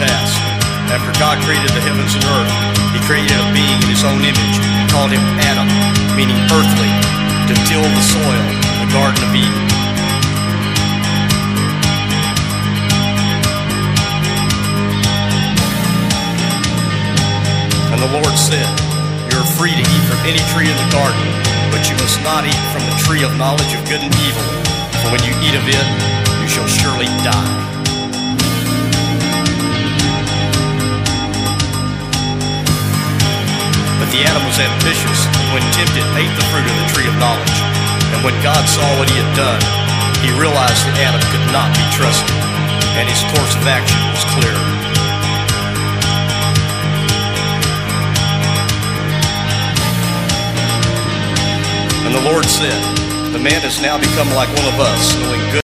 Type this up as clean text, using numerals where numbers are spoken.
pass. After God created the heavens and earth, He created a being in His own image, called him Adam, meaning earthly, to till the soil, the Garden of Eden. And the Lord said, "You are free to eat from any tree in the garden, but you must not eat from the tree of knowledge of good and evil, for when you eat of it, you shall surely die." But the Adam was ambitious, and when tempted, ate the fruit of the tree of knowledge. And when God saw what he had done, He realized that Adam could not be trusted, and his course of action was clear. And the Lord said, "The man has now become like one of us, knowing good